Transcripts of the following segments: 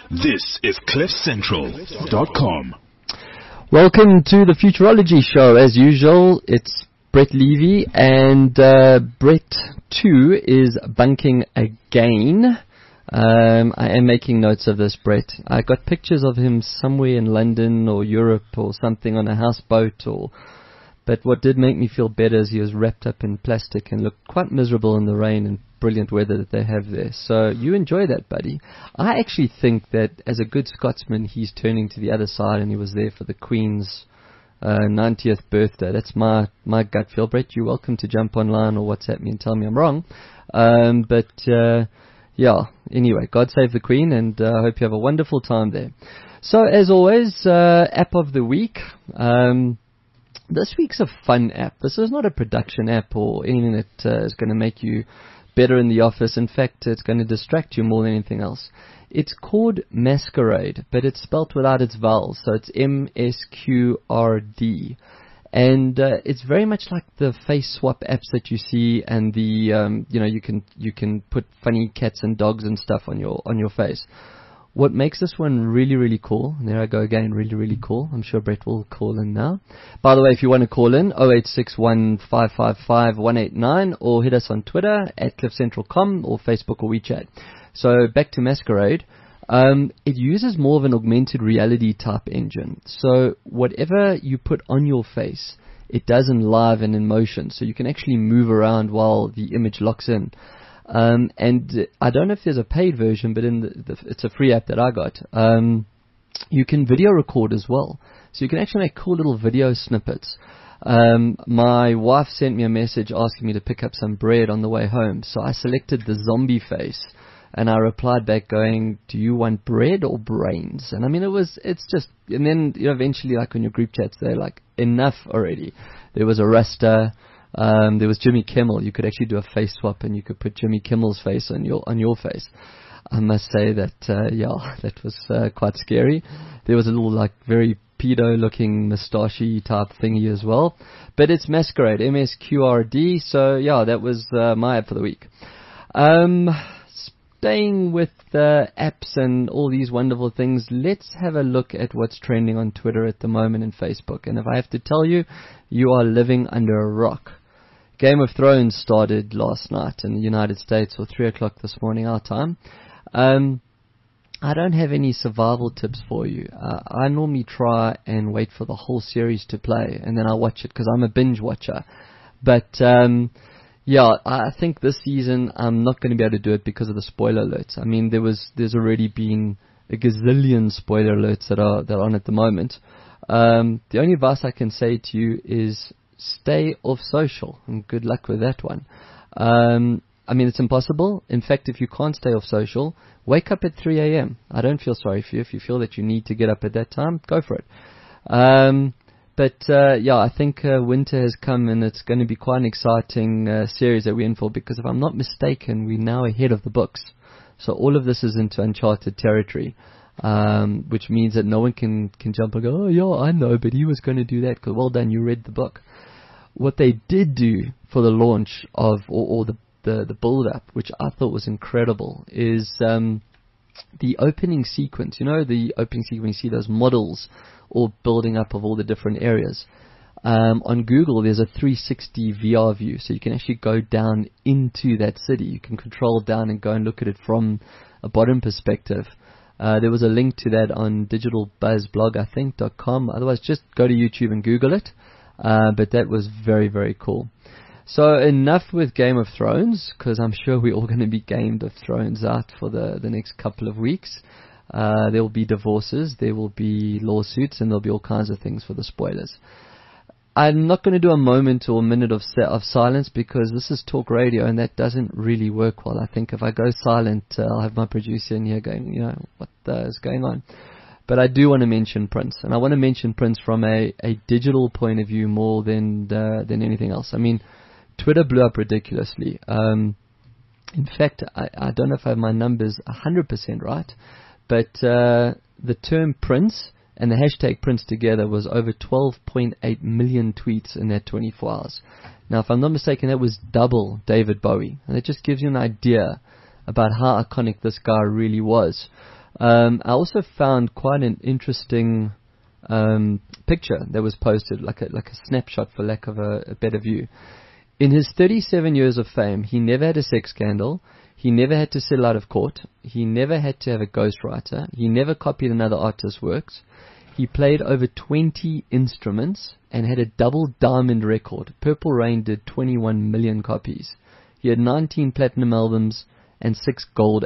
This is CliffCentral.com. Welcome to the Futurology Show. As usual, it's Brett Levy, and Brett 2 is bunking again. I am making notes of this, Brett. I got pictures of him somewhere in London or Europe or something on a houseboat, but what did make me feel better is he was wrapped up in plastic and looked quite miserable in the rain and brilliant weather that they have there. So you enjoy that, buddy. I actually think that as a good Scotsman, he's turning to the other side, and he was there for the Queen's 90th birthday. That's my gut feel. Brett, you're welcome to jump online or WhatsApp me and tell me I'm wrong. Yeah, anyway, God save the Queen, and I hope you have a wonderful time there. So, as always, app of the week. This week's a fun app. This is not a production app or anything that is going to make you better in the office. In fact, it's going to distract you more than anything else. It's called Masquerade, but it's spelt without its vowels, so it's MSQRD. And it's very much like the face swap apps that you see, and the you can put funny cats and dogs and stuff on your face. What makes this one really, really cool, and there I go again, really, really cool. I'm sure Brett will call in now. By the way, if you want to call in, 0861555189, or hit us on Twitter at CliffCentral.com or Facebook or WeChat. So back to Masquerade. It uses more of an augmented reality type engine. So whatever you put on your face, it does in live and in motion. So you can actually move around while the image locks in. And I don't know if there's a paid version, but it's a free app that I got. You can video record as well. So you can actually make cool little video snippets. My wife sent me a message asking me to pick up some bread on the way home. So I selected the zombie face, and I replied back going, do you want bread or brains? And I mean, and then eventually, like on your group chats, they're like, enough already. There was a Rasta. There was Jimmy Kimmel. You could actually do a face swap, and you could put Jimmy Kimmel's face on your face. I must say that, that was quite scary. There was a little, like, very pedo-looking moustachey type thingy as well. But it's Masquerade, MSQRD. So, yeah, that was my app for the week. Staying with apps and all these wonderful things, let's have a look at what's trending on Twitter at the moment and Facebook. And if I have to tell you, you are living under a rock. Game of Thrones started last night in the United States, or 3 o'clock this morning our time. I don't have any survival tips for you. I normally try and wait for the whole series to play, and then I watch it because I'm a binge watcher. But I think this season I'm not going to be able to do it because of the spoiler alerts. I mean, there's already been a gazillion spoiler alerts that are on at the moment. The only advice I can say to you is stay off social, and good luck with that one. I mean, it's impossible. In fact, if you can't stay off social, wake up at 3 a.m. I don't feel sorry for you. If you feel that you need to get up at that time, go for it. I think winter has come, and it's going to be quite an exciting series that we're in for, because if I'm not mistaken, we're now ahead of the books. So all of this is into uncharted territory, which means that no one can jump and go, oh, yeah, I know, but he was going to do that. Because, well done, you read the book. What they did do for the launch of, or the build-up, which I thought was incredible, is the opening sequence. You know, the opening sequence, you see those models all building up of all the different areas. On Google, there's a 360 VR view, so you can actually go down into that city. You can control down and go and look at it from a bottom perspective. There was a link to that on digitalbuzzblog.com. Otherwise, just go to YouTube and Google it. But that was very, very cool. So enough with Game of Thrones, because I'm sure we're all going to be Game of Thrones out for the next couple of weeks. There will be divorces, there will be lawsuits, and there'll be all kinds of things for the spoilers. I'm not going to do a moment or a minute of silence, because this is talk radio, and that doesn't really work well. I think if I go silent, I'll have my producer in here going, what is going on? But I do want to mention Prince, and I want to mention Prince from a digital point of view more than anything else. I mean, Twitter blew up ridiculously. In fact, I don't know if I have my numbers 100% right, but the term Prince and the hashtag Prince together was over 12.8 million tweets in that 24 hours. Now, if I'm not mistaken, that was double David Bowie. And it just gives you an idea about how iconic this guy really was. I also found quite an interesting picture that was posted, like a snapshot, for lack of a better view. In his 37 years of fame, he never had a sex scandal. He never had to settle out of court. He never had to have a ghostwriter. He never copied another artist's works. He played over 20 instruments and had a double diamond record. Purple Rain did 21 million copies. He had 19 platinum albums and 6 gold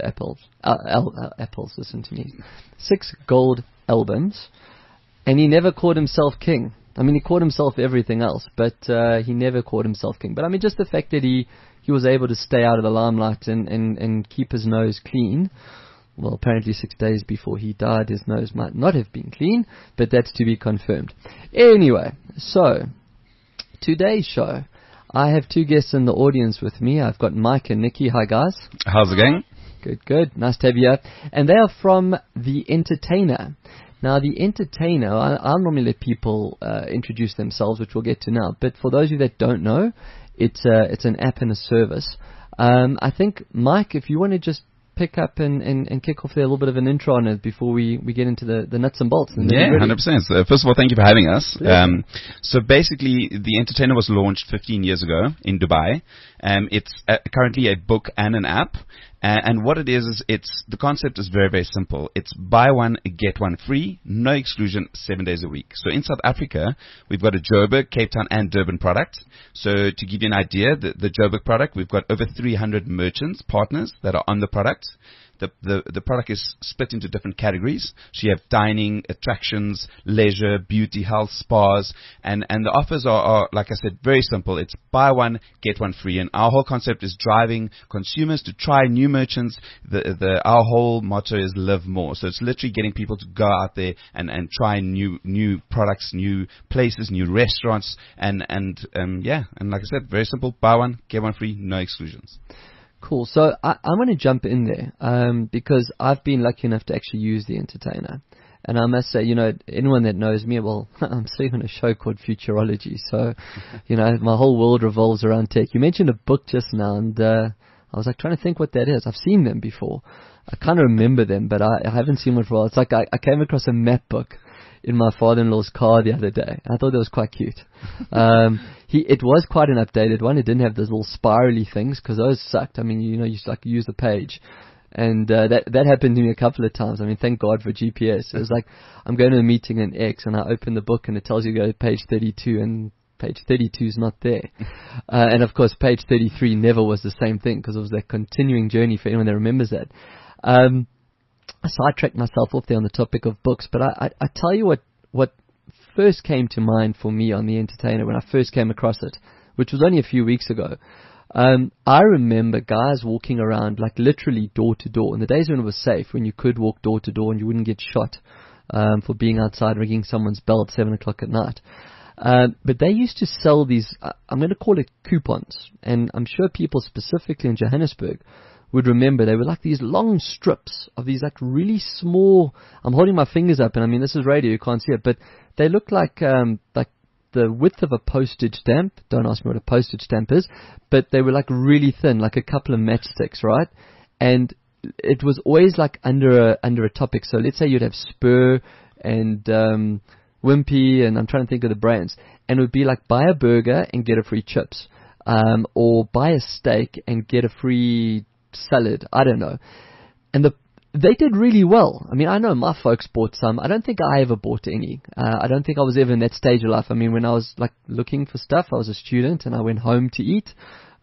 apples, listen to me. 6 gold albums. And he never called himself king. I mean, he called himself everything else, but he never called himself king. But I mean, just the fact that he was able to stay out of the limelight and keep his nose clean. Well, apparently 6 days before he died, his nose might not have been clean, but that's to be confirmed. Anyway, so, today's show, I have 2 guests in the audience with me. I've got Mike and Nikki. Hi, guys. How's it going? Good. Nice to have you here. And they are from The Entertainer. Now, The Entertainer, I'll normally let people introduce themselves, which we'll get to now. But for those of you that don't know, it's an app and a service. I think, Mike, if you want to just pick up and kick off there a little bit of an intro on it before we get into the nuts and bolts. Yeah, 100%. So first of all, thank you for having us. So basically, The Entertainer was launched 15 years ago in Dubai. It's currently a book and an app. And what it is the concept is very, very simple. It's buy one, get one free, no exclusion, 7 days a week. So in South Africa, we've got a Joburg, Cape Town, and Durban product. So to give you an idea, the Joburg product, we've got over 300 merchants, partners that are on the product. The product is split into different categories. So you have dining, attractions, leisure, beauty, health, spas, and the offers are, like I said, very simple. It's buy one, get one free. And our whole concept is driving consumers to try new merchants. Our whole motto is live more. So it's literally getting people to go out there and try new products, new places, new restaurants, and like I said, very simple. Buy one, get one free, no exclusions. Cool. So I want to jump in there because I've been lucky enough to actually use The Entertainer. And I must say, anyone that knows me, well, I'm sitting on a show called Futurology. So, my whole world revolves around tech. You mentioned a book just now, and I was like trying to think what that is. I've seen them before. I kind of remember them, but I haven't seen one for a while. It's like I came across a map book in my father-in-law's car the other day. I thought that was quite cute. It was quite an updated one. It didn't have those little spirally things because those sucked. I mean, you used to use the page. And that happened to me a couple of times. I mean, thank God for GPS. It was like, I'm going to a meeting in X and I open the book and it tells you to go to page 32 and page 32 is not there. And of course, page 33 never was the same thing because it was that continuing journey for anyone that remembers that. I sidetracked myself off there on the topic of books, but I tell you what first came to mind for me on The Entertainer when I first came across it, which was only a few weeks ago. I remember guys walking around like literally door to door in the days when it was safe, when you could walk door to door and you wouldn't get shot for being outside ringing someone's bell at 7 o'clock at night. But they used to sell these, I'm going to call it coupons, and I'm sure people specifically in Johannesburg would remember they were like these long strips of these like really small, I'm holding my fingers up and I mean this is radio, you can't see it, but they look like the width of a postage stamp. Don't ask me what a postage stamp is, but they were like really thin, like a couple of matchsticks, right? And it was always like under a topic. So let's say you'd have Spur and Wimpy, and I'm trying to think of the brands, and it would be like buy a burger and get a free chips, or buy a steak and get a free salad. I don't know. And they did really well. I mean, I know my folks bought some. I don't think I ever bought any. I don't think I was ever in that stage of life. I mean, when I was like looking for stuff, I was a student and I went home to eat.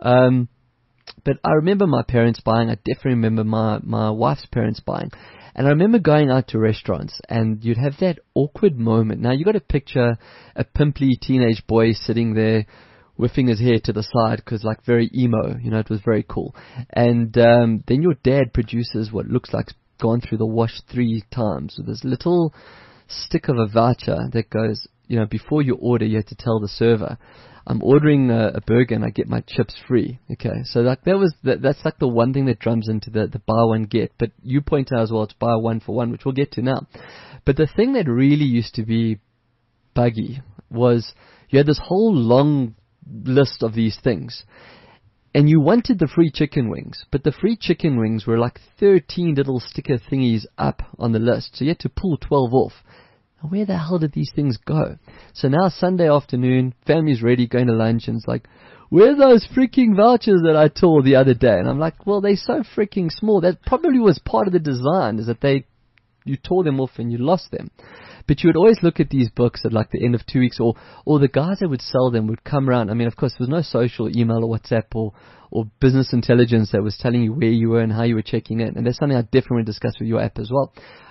But I remember my parents buying. I definitely remember my wife's parents buying. And I remember going out to restaurants and you'd have that awkward moment. Now, you got to picture a pimply teenage boy sitting there whiffing his hair to the side because like very emo, it was very cool. And then your dad produces what looks like gone through the wash 3 times with this little stick of a voucher that goes, before you order, you have to tell the server, I'm ordering a burger and I get my chips free. Okay, so like that's like the one thing that drums into the buy one get. But you point out as well, it's buy one for one, which we'll get to now. But the thing that really used to be buggy was you had this whole long list of these things, And you wanted the free chicken wings, but the free chicken wings were like 13 little sticker thingies up on the list. So you had to pull 12 off. Now, where the hell did these things go? So now Sunday afternoon, family's ready, going to lunch, and it's like, where are those freaking vouchers that I tore the other day? And I'm like, well, they're so freaking small. That probably was part of the design, is that you tore them off and you lost them. But you would always look at these books at like the end of 2 weeks, or the guys that would sell them would come around. I mean, of course, there was no social email or WhatsApp or business intelligence that was telling you where you were and how you were checking in. And that's something I definitely want to discuss with your app as well.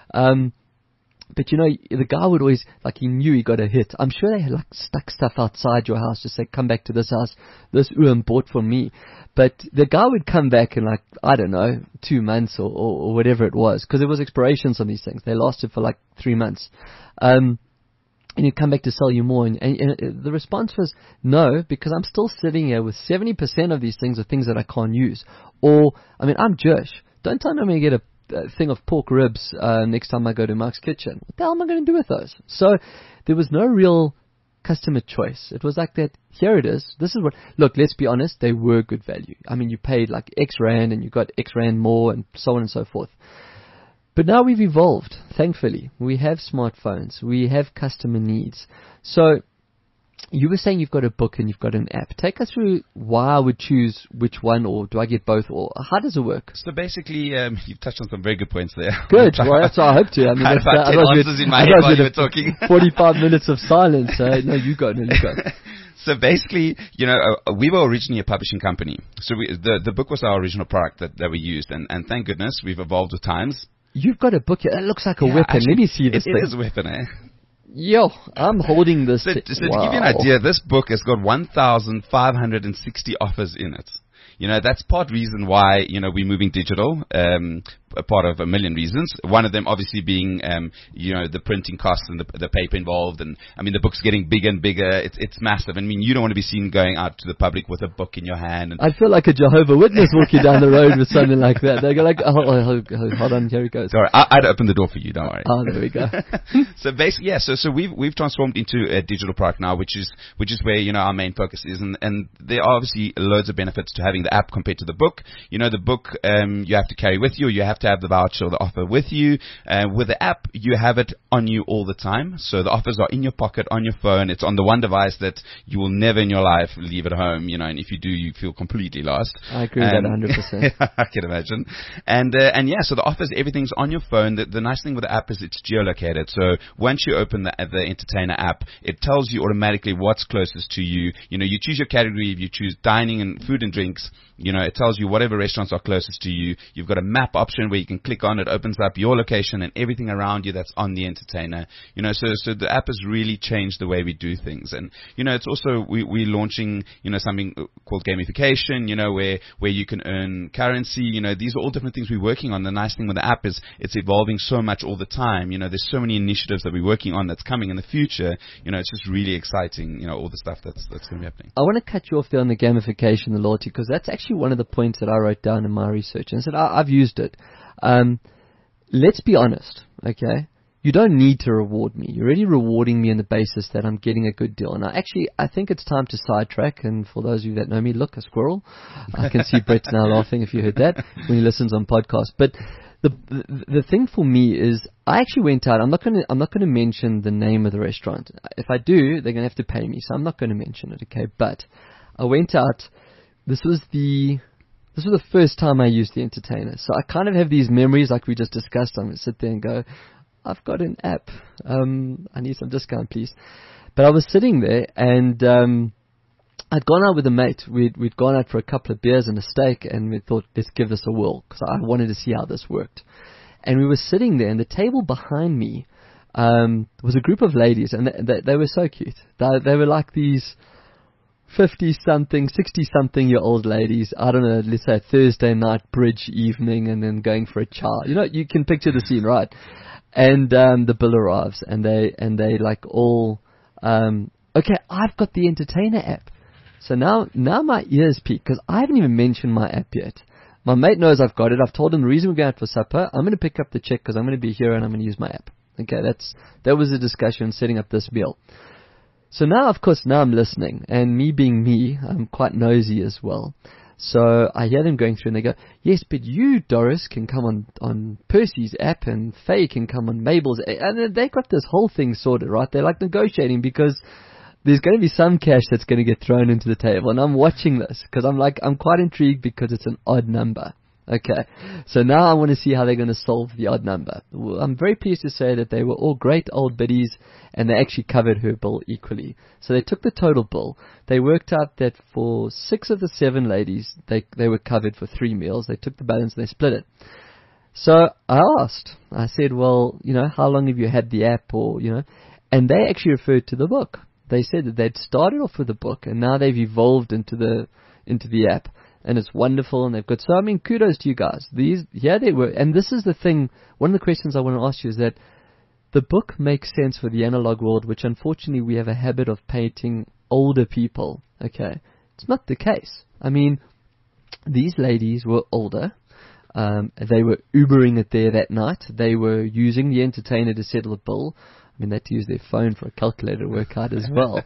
But you know, the guy would always, like, he knew he got a hit. I'm sure they had like stuck stuff outside your house to say, come back to this house, this bought for me. But the guy would come back in like, I don't know, 2 months or whatever it was, because there was expirations on these things. They lasted for like 3 months. And he'd come back to sell you more. And the response was, no, because I'm still sitting here with 70% of these things are things that I can't use. Or, I mean, I'm Jewish. Don't tell me I'm going to get a thing of pork ribs next time I go to Mark's Kitchen. What the hell am I going to do with those? So there was no real customer choice. It was like that, here it is. This is what, look, let's be honest, they were good value. I mean, you paid like X rand and you got X rand more and so on and so forth. But now we've evolved, thankfully. We have smartphones. We have customer needs. So you were saying you've got a book and you've got an app. Take us through why I would choose which one, or do I get both, or how does it work? So basically, you've touched on some very good points there. Good. Well, that's what I hope to. I mean, I had about 10 answers in my head while you were talking. 45 minutes of silence. No, you go. So basically, you know, we were originally a publishing company. So the book was our original product that we used. And thank goodness we've evolved with times. You've got a book here. It looks like a weapon. Actually, let me see this thing. It is a weapon, eh? Yo, I'm holding this. So to give you an idea, this book has got 1,560 offers in it. You know, that's part reason why, you know, we're moving digital, a part of a million reasons. One of them obviously being, you know, the printing costs and the paper involved. And I mean, the book's getting bigger and bigger. It's massive. I mean, you don't want to be seen going out to the public with a book in your hand. And I feel like a Jehovah's Witness walking down the road with something like that. They go like, hold on, here he goes. Sorry, I'd open the door for you, don't worry. Oh, there we go. So basically, yeah, so we've transformed into a digital product now, which is where, you know, our main focus is. And there are obviously loads of benefits to having the app compared to the book. You know, the book, you have to carry with you. You have to have the voucher or the offer with you. With the app, you have it on you all the time. So the offers are in your pocket, on your phone. It's on the one device that you will never in your life leave at home, you know, and if you do, you feel completely lost. I agree with that 100%. I can imagine. And yeah, so the offers, everything's on your phone. The nice thing with the app is it's geolocated. So once you open the Entertainer app, it tells you automatically what's closest to you. You know, you choose your category. If you choose dining and food and drinks, you know, it tells you whatever restaurants are closest to you. You've got a map option where you can click on it, opens up your location and everything around you that's on the Entertainer. You know, so the app has really changed the way we do things. And, you know, it's also, we're launching, you know, something called gamification, you know, where you can earn currency. You know, these are all different things we're working on. The nice thing with the app is it's evolving so much all the time. You know, there's so many initiatives that we're working on that's coming in the future. You know, it's just really exciting, you know, all the stuff that's going to be happening. I want to cut you off there on the gamification, the loyalty, because that's actually one of the points that I wrote down in my research. And I said, I've used it. Let's be honest, okay? You don't need to reward me. You're already rewarding me on the basis that I'm getting a good deal. And I think it's time to sidetrack. And for those of you that know me, look, a squirrel. I can see Brett now laughing if you heard that when he listens on podcasts. But the thing for me is I actually went out. I'm not going to mention the name of the restaurant. If I do, they're going to have to pay me. So I'm not going to mention it, okay? But I went out. This was the first time I used the Entertainer. So I kind of have these memories like we just discussed. I'm going to sit there and go, I've got an app. I need some discount, please. But I was sitting there and I'd gone out with a mate. We'd gone out for a couple of beers and a steak, and we thought, let's give this a whirl, because I wanted to see how this worked. And we were sitting there, and the table behind me was a group of ladies, and they were so cute. They were like these 50-something, 60-something-year-old ladies. I don't know, let's say a Thursday night bridge evening, and then going for a chow. You know, you can picture the scene, right? And the bill arrives, and they like all, okay, I've got the Entertainer app. So now my ears peak, because I haven't even mentioned my app yet. My mate knows I've got it. I've told him the reason we're going out for supper, I'm going to pick up the check because I'm going to be here and I'm going to use my app. Okay, that was the discussion setting up this meal. So now, of course, now I'm listening, and me being me, I'm quite nosy as well. So I hear them going through and they go, yes, but you, Doris, can come on Percy's app and Faye can come on Mabel's. And they got this whole thing sorted, right? They're like negotiating because there's going to be some cash that's going to get thrown into the table. And I'm watching this because I'm quite intrigued because it's an odd number. Okay, so now I want to see how they're going to solve the odd number. Well, I'm very pleased to say that they were all great old biddies and they actually covered her bill equally. So they took the total bill. They worked out that for 6 of the 7 ladies, they were covered for 3 meals. They took the balance and they split it. So I asked, I said, well, how long have you had the app or, and they actually referred to the book. They said that they'd started off with the book and now they've evolved into the app. And it's wonderful, and they've got, so I mean, kudos to you guys. They were, and this is the thing, one of the questions I want to ask you is that the book makes sense for the analog world, which unfortunately we have a habit of painting older people, okay? It's not the case. I mean, these ladies were older, they were Ubering it there that night, they were using the entertainer to settle a bill. I mean, they had to use their phone for a calculator to work out as well.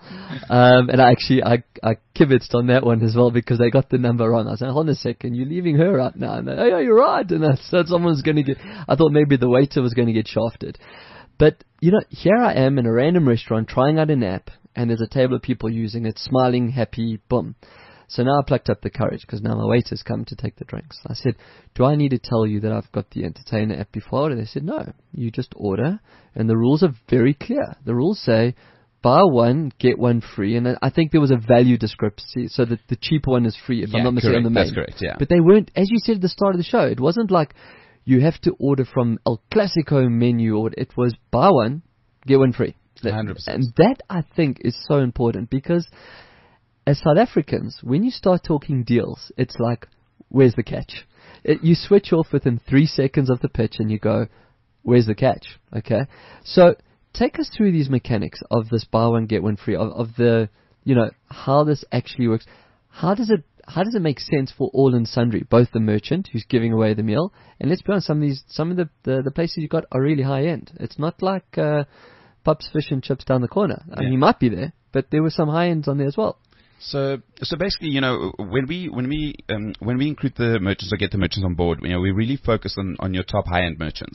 And I kibitzed on that one as well because they got the number wrong. I was like, hold on a second, you're leaving her out now. And they, oh, yeah, you're right. And I thought someone's going to get, I thought maybe the waiter was going to get shafted. But, here I am in a random restaurant trying out an app and there's a table of people using it, smiling, happy, boom. So now I plucked up the courage because now my waiter's come to take the drinks. I said, do I need to tell you that I've got the entertainer app before? And they said, no, you just order. And the rules are very clear. The rules say, buy one, get one free. And I think there was a value discrepancy so that the cheaper one is free, if I'm not mistaken, on the main. That's correct, yeah. But they weren't, as you said at the start of the show, it wasn't like you have to order from El Clasico menu, or it was buy one, get one free. 100%. And that, I think, is so important because as South Africans, when you start talking deals, it's like, where's the catch? You switch off within 3 seconds of the pitch and you go, where's the catch? Okay? So take us through these mechanics of this buy one, get one free, of the, how this actually works. How does it make sense for all and sundry, both the merchant who's giving away the meal, and let's be honest, some of the places you got are really high end. It's not like Pub's Fish and Chips down the corner. I mean, he might be there, but there were some high ends on there as well. So basically, when we include the merchants or get the merchants on board, we really focus on your top high-end merchants.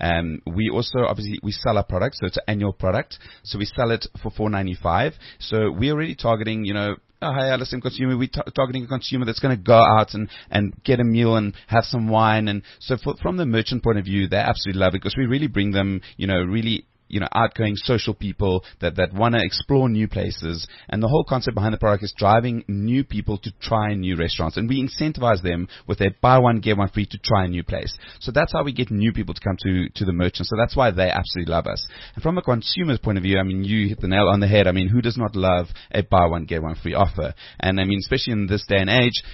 We also, obviously, we sell our product, so it's an annual product. So we sell it for $4.95. So we're already targeting, a high LSM consumer. We're targeting a consumer that's going to go out and get a meal and have some wine. And so from the merchant point of view, they absolutely love it because we really bring them, really outgoing social people that want to explore new places. And the whole concept behind the product is driving new people to try new restaurants. And we incentivize them with a buy one, get one free to try a new place. So that's how we get new people to come to the merchant. So that's why they absolutely love us. And from a consumer's point of view, I mean, you hit the nail on the head. I mean, who does not love a buy one, get one free offer? And I mean, especially in this day and age,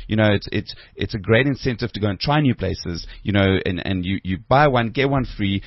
it's a great incentive to go and try new places, and you buy one, get one free.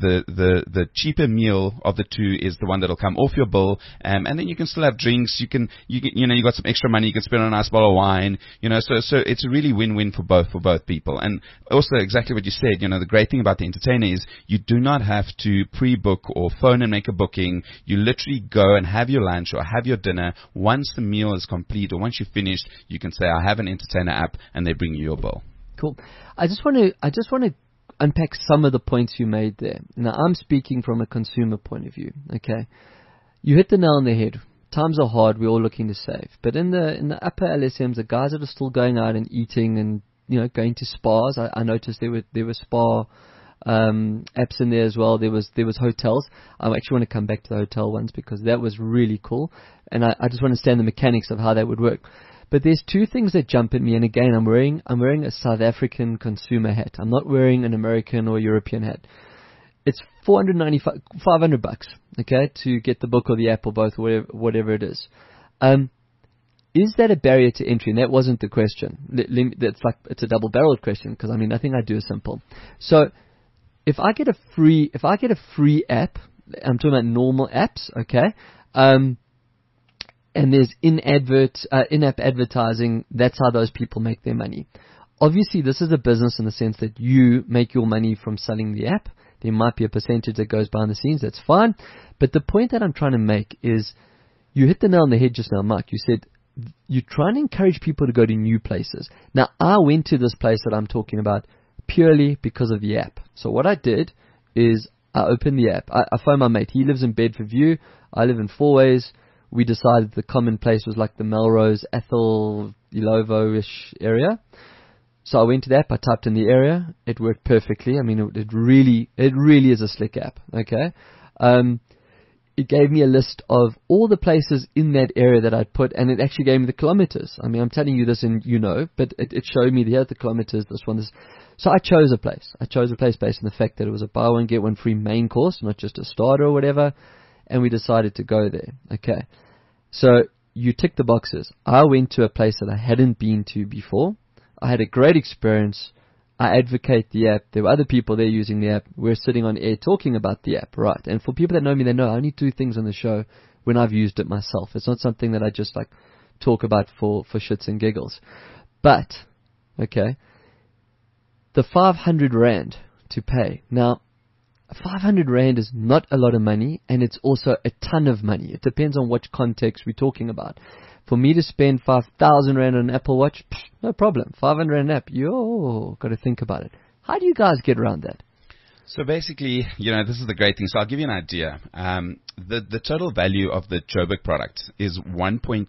The cheaper meal of the two is the one that'll come off your bill, and then you can still have drinks. You got some extra money you can spend on a nice bottle of wine. So it's a really win-win for both people. And also exactly what you said. The great thing about the entertainer is you do not have to pre-book or phone and make a booking. You literally go and have your lunch or have your dinner. Once the meal is complete or once you've finished, you can say, I have an entertainer app, and they bring you your bill. Cool. I just want to unpack some of the points you made there. Now, I'm speaking from a consumer point of view, okay? You hit the nail on the head. Times are hard. We're all looking to save. But in the upper LSMs, the guys that are still going out and eating and, going to spas, I noticed there were spa apps in there as well. There was hotels. I actually want to come back to the hotel ones because that was really cool. And I just want to understand the mechanics of how that would work. But there's two things that jump at me, and again, I'm wearing a South African consumer hat. I'm not wearing an American or European hat. It's $495, $500, okay, to get the book or the app or both, whatever it is. Is that a barrier to entry? And that wasn't the question. It's a double-barreled question because I think I do a simple. So if I get a free app, I'm talking about normal apps, okay. And there's in-app advertising. That's how those people make their money. Obviously, this is a business in the sense that you make your money from selling the app. There might be a percentage that goes behind the scenes. That's fine. But the point that I'm trying to make is you hit the nail on the head just now, Mike. You said you try and encourage people to go to new places. Now, I went to this place that I'm talking about purely because of the app. So what I did is I opened the app. I phoned my mate. He lives in Bedford View. I live in Fourways. We decided the common place was like the Melrose, Ethel, Ilovo-ish area. So I went to the app. I typed in the area. It worked perfectly. I mean, it really is a slick app. Okay. It gave me a list of all the places in that area that I'd put, and it actually gave me the kilometers. I mean, I'm telling you this and but it showed me the kilometers, this one, this. So I chose a place. I chose a place based on the fact that it was a buy one, get one free main course, not just a starter or whatever, and we decided to go there. Okay. So you tick the boxes. I went to a place that I hadn't been to before. I had a great experience. I advocate the app. There were other people there using the app. We're sitting on air talking about the app, right? And for people that know me, they know I only do things on the show when I've used it myself. It's not something that I just like talk about for shits and giggles. But, okay, the 500 Rand to pay. Now, 500 Rand is not a lot of money, and it's also a ton of money. It depends on what context we're talking about. For me to spend 5,000 Rand on an Apple Watch, no problem. 500 Rand app, got to think about it. How do you guys get around that? So basically, this is the great thing. So I'll give you an idea. The total value of the Joburg product is over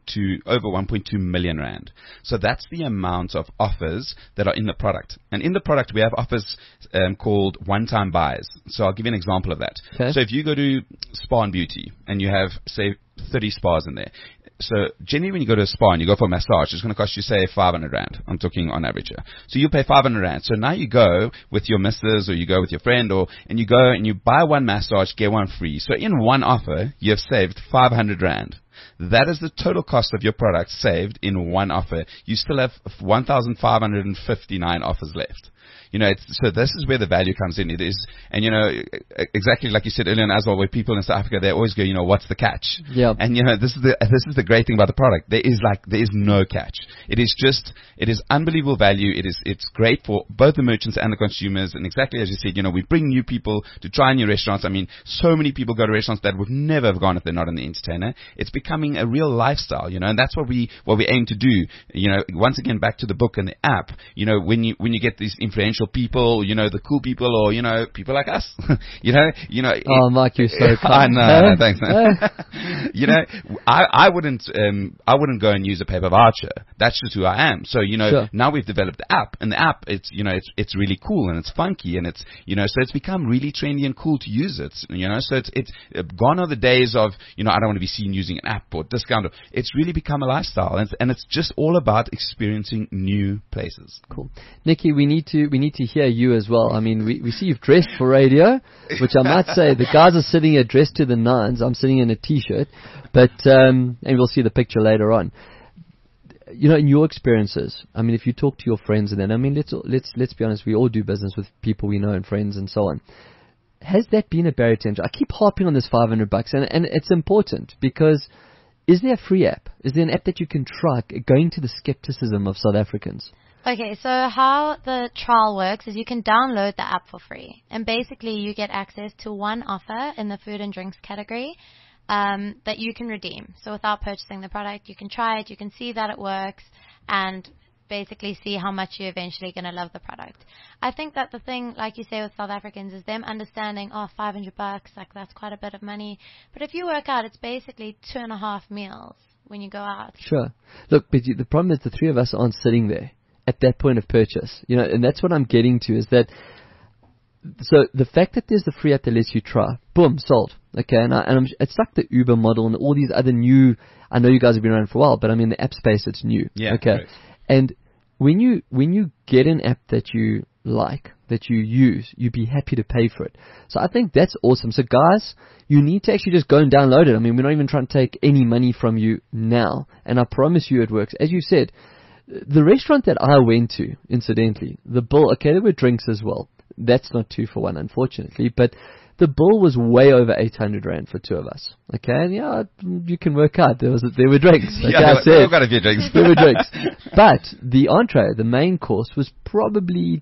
1.2 million Rand. So that's the amount of offers that are in the product. And in the product, we have offers called one-time buys. So I'll give you an example of that. Okay. So if you go to Spa and Beauty and you have, say, 30 spas in there. So generally when you go to a spa and you go for a massage, it's going to cost you, say, 500 Rand. I'm talking on average here. So you pay 500 Rand. So now you go with your missus or you go with your friend and you go and you buy one massage, get one free. So in one offer, you have saved 500 Rand. That is the total cost of your product saved in one offer. You still have 1,559 offers left. So this is where the value comes in. It is, and exactly like you said earlier as well, where people in South Africa, they always go, what's the catch? Yeah. And this is the great thing about the product. There is no catch. It is unbelievable value. It's great for both the merchants and the consumers. And exactly as you said, we bring new people to try new restaurants. I mean, so many people go to restaurants that would never have gone if they're not in the Entertainer. It's becoming a real lifestyle, and that's what we aim to do. Once again, back to the book and the app, when you get these influential people, the cool people, or people like us, Oh, Mike, you're so kind. I know, thanks, man. I wouldn't go and use a paper voucher. That's just who I am. So Sure. Now we've developed the app, and the app, it's really cool and it's funky, and it's so it's become really trendy and cool to use it. So it's gone are the days of I don't want to be seen using an app or discount. It's really become a lifestyle, and it's just all about experiencing new places. Cool. Nikki, we need to hear you as well. I mean, we see you've dressed for radio, which I might say the guys are sitting here dressed to the nines. I'm sitting in a t-shirt, but and we'll see the picture later on. In your experiences, I mean, if you talk to your friends, and then I mean, let's be honest, we all do business with people we know and friends and so on. Has that been a barrier to entry? I keep harping on this $500, and it's important because is there a free app? Is there an app that you can try, going to the skepticism of South Africans? Okay, so how the trial works is you can download the app for free. And basically you get access to one offer in the food and drinks category that you can redeem. So without purchasing the product, you can try it, you can see that it works, and basically see how much you're eventually going to love the product. I think that the thing, like you say, with South Africans is them understanding, $500, like that's quite a bit of money. But if you work out, it's basically 2.5 meals when you go out. Sure. Look, but the problem is the three of us aren't sitting there at that point of purchase, and that's what I'm getting to is that, so the fact that there's the free app that lets you try, boom, sold. Okay, and it's like the Uber model and all these other new, I know you guys have been around for a while, but I mean the app space, it's new. Yeah. Okay. Great. And when you get an app that you like, that you use, you'd be happy to pay for it. So I think that's awesome. So guys, you need to actually just go and download it. I mean, we're not even trying to take any money from you now, and I promise you it works. As you said, the restaurant that I went to, incidentally, the bill, okay, there were drinks as well. That's not 2 for 1, unfortunately, but the bill was way over 800 Rand for 2 of us. Okay, and you can work out. There were drinks. Okay, yeah, we've got a few drinks. There were drinks. But the entree, the main course, was probably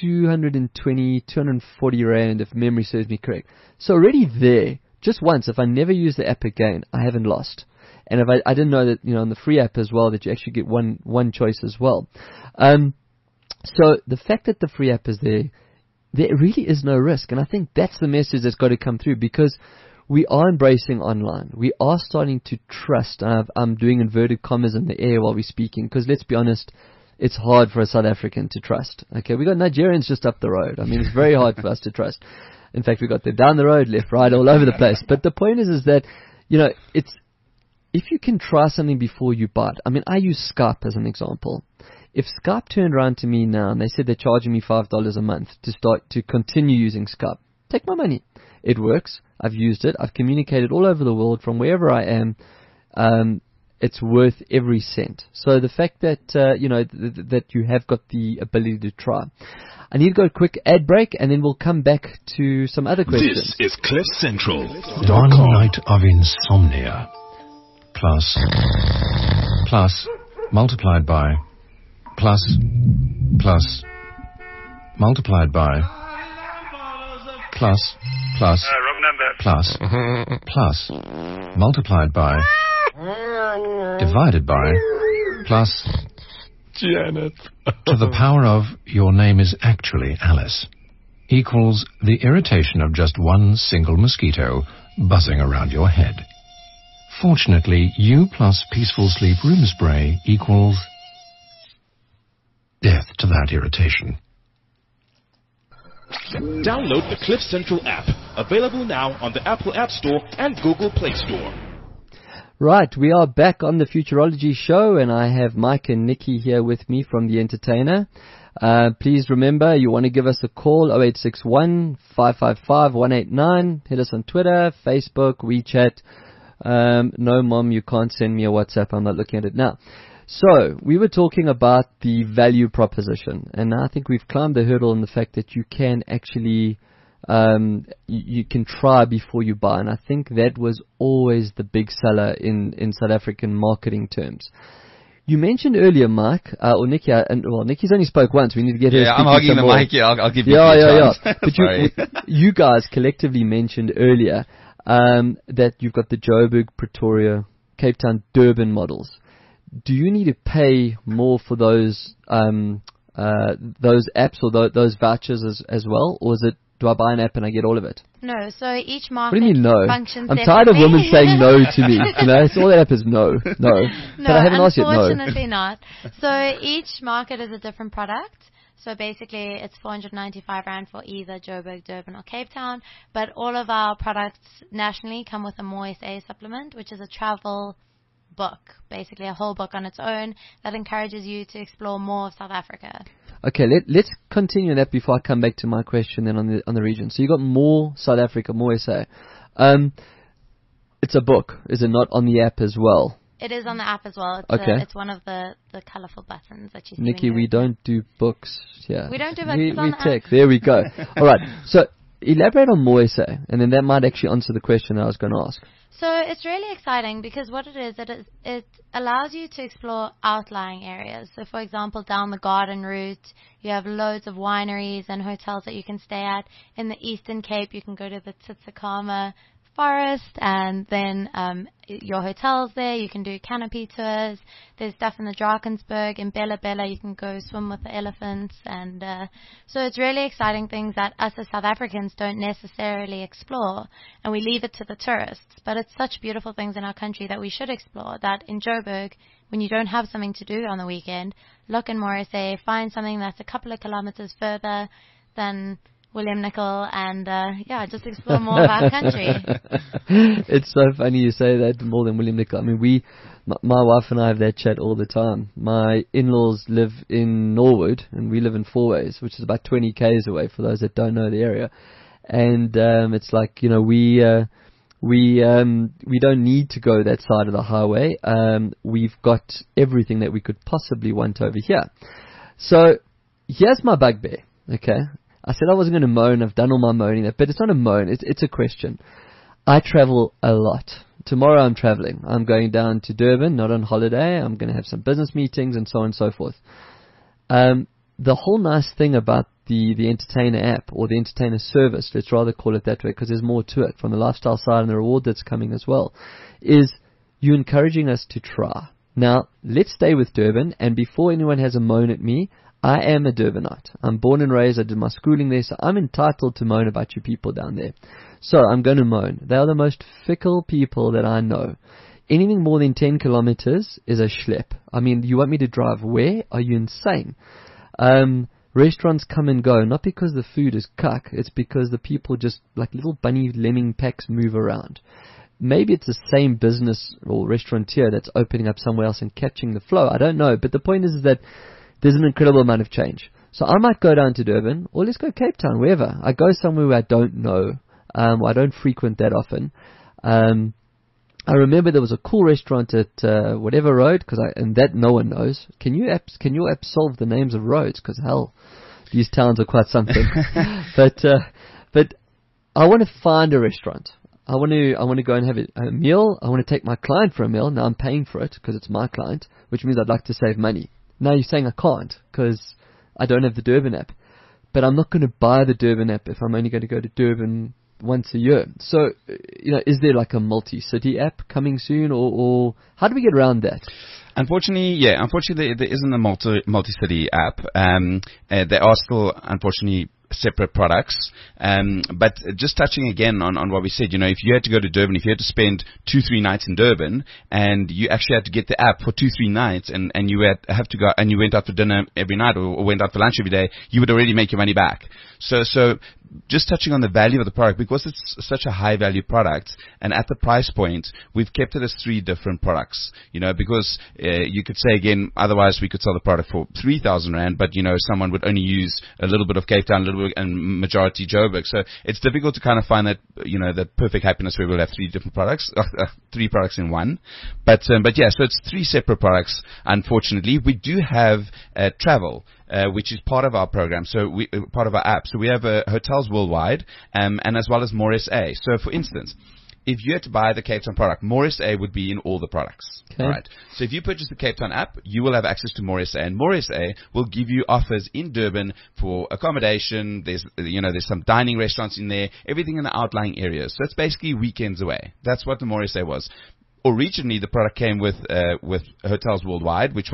220, 240 Rand, if memory serves me correct. So already there, just once, if I never use the app again, I haven't lost. And if I didn't know that, on the free app as well, that you actually get one choice as well. So the fact that the free app is there really is no risk. And I think that's the message that's got to come through, because we are embracing online. We are starting to trust. I'm doing inverted commas in the air while we're speaking, because let's be honest, it's hard for a South African to trust. Okay, we got Nigerians just up the road. I mean, it's very hard for us to trust. In fact, we got them down the road, left, right, all over the place. But the point is that, it's, if you can try something before you buy it. I mean, I use Skype as an example. If Skype turned around to me now and they said they're charging me $5 a month to continue using Skype, take my money. It works. I've used it. I've communicated all over the world from wherever I am. It's worth every cent. So the fact that, that you have got the ability to try. I need to go a quick ad break, and then we'll come back to some other questions. This is CliffCentral.com. One night of insomnia plus multiplied by plus multiplied by plus wrong number. plus multiplied by divided by plus Janet. to the power of your name is actually Alice equals the irritation of just one single mosquito buzzing around your head. Fortunately, U plus peaceful sleep room spray equals death to that irritation. Download the Cliff Central app, available now on the Apple App Store and Google Play Store. Right, we are back on the Futurology Show, and I have Mike and Nikki here with me from The Entertainer. Please remember, you want to give us a call, 0861 555 189. Hit us on Twitter, Facebook, WeChat. No, Mom, you can't send me a WhatsApp. I'm not looking at it now. So, we were talking about the value proposition, and I think we've climbed the hurdle in the fact that you can actually, you can try before you buy, and I think that was always the big seller in South African marketing terms. You mentioned earlier, Mike, or Nikki, Nikki's only spoke once. We need to get her. Yeah, I'm hogging the mic. Yeah, I'll give you a chance. Yeah. But you guys collectively mentioned earlier that you've got the Joburg, Pretoria, Cape Town, Durban models. Do you need to pay more for those apps or those vouchers as well, or is it, do I buy an app and I get all of it? No, so each market What do you mean no? functions I'm tired of separately. women saying no to me. So all that app is no. No, But I haven't asked yet. No. unfortunately not. So each market is a different product. So basically, it's 495 Rand for either Joburg, Durban, or Cape Town. But all of our products nationally come with a More SA supplement, which is a travel book, basically a whole book on its own that encourages you to explore more of South Africa. Okay, let's continue that before I come back to my question then on the region. So you got More South Africa, More SA. It's a book, is it not, on the app as well? It is on the app as well. It's Okay. It's one of the colourful buttons that you see. Nikki, we don't do books here. We don't do books, We it's on the tech. app. There we go. All right. So elaborate on More SA, and then that might actually answer the question I was going to ask. So it's really exciting because what it allows you to explore outlying areas. So for example, down the Garden Route, you have loads of wineries and hotels that you can stay at. In the Eastern Cape, you can go to the Tsitsikamma Forest, and then your hotels there. You can do canopy tours. There's stuff in the Drakensberg. In Bella Bella, you can go swim with the elephants. And so it's really exciting things that us as South Africans don't necessarily explore, and we leave it to the tourists. But it's such beautiful things in our country that we should explore, that in Joburg, when you don't have something to do on the weekend, look in More SA, find something that's a couple of kilometers further than William Nicol, and just explore more of our country. It's so funny you say that, more than William Nicol. I mean, my wife and I have that chat all the time. My in-laws live in Norwood, and we live in Fourways, which is about 20 k's away for those that don't know the area. And it's like, we don't need to go that side of the highway. We've got everything that we could possibly want over here. So here's my bugbear. Okay. I said I wasn't going to moan. I've done all my moaning, but it's not a moan. It's a question. I travel a lot. Tomorrow I'm traveling. I'm going down to Durban, not on holiday. I'm going to have some business meetings and so on and so forth. The whole nice thing about the Entertainer app, or the Entertainer service, let's rather call it that way, because there's more to it from the lifestyle side and the reward that's coming as well, is you're encouraging us to try. Now, let's stay with Durban, and before anyone has a moan at me, I am a Durbanite. I'm born and raised, I did my schooling there, so I'm entitled to moan about you people down there. So, I'm going to moan. They are the most fickle people that I know. Anything more than 10 kilometers is a schlep. I mean, you want me to drive where? Are you insane? Restaurants come and go, not because the food is cuck, it's because the people just, like little bunny lemming packs, move around. Maybe it's the same business or restaurateur that's opening up somewhere else and catching the flow. I don't know. But the point is that there's an incredible amount of change. So I might go down to Durban, or let's go Cape Town, wherever. I go somewhere where I don't know, I don't frequent that often. I remember there was a cool restaurant at whatever road, and that no one knows. Can your app solve the names of roads? Because hell, these towns are quite something. But I want to find a restaurant. I want to go and have a meal. I want to take my client for a meal. Now I'm paying for it because it's my client, which means I'd like to save money. Now you're saying I can't because I don't have the Durban app. But I'm not going to buy the Durban app if I'm only going to go to Durban once a year. So, is there like a multi-city app coming soon, or how do we get around that? Unfortunately, there isn't a multi-city app. There are still, unfortunately, separate products. But just touching again on what we said, if you had to go to Durban, if you had to spend 2-3 nights in Durban, and you actually had to get the app for 2-3 nights, and you have to go, and you went out for dinner every night or went out for lunch every day, you would already make your money back. So just touching on the value of the product, because it's such a high value product, and at the price point, we've kept it as 3 different products. Because you could say again, otherwise we could sell the product for 3,000 Rand, but someone would only use a little bit of Cape Town, a little bit, and majority Joburg. So it's difficult to kind of find that that perfect happiness where we'll have 3 different products, 3 products in one. But yeah, so it's 3 separate products. Unfortunately, we do have travel, which is part of our program. So part of our app. So we have hotels worldwide, and as well as More SA. So for instance, if you had to buy the Cape Town product, More SA would be in all the products. Okay. All right. So if you purchase the Cape Town app, you will have access to More SA, and More SA will give you offers in Durban for accommodation. There's some dining restaurants in there, everything in the outlying areas. So it's basically weekends away. That's what the More SA was. Originally, the product came with Hotels Worldwide, which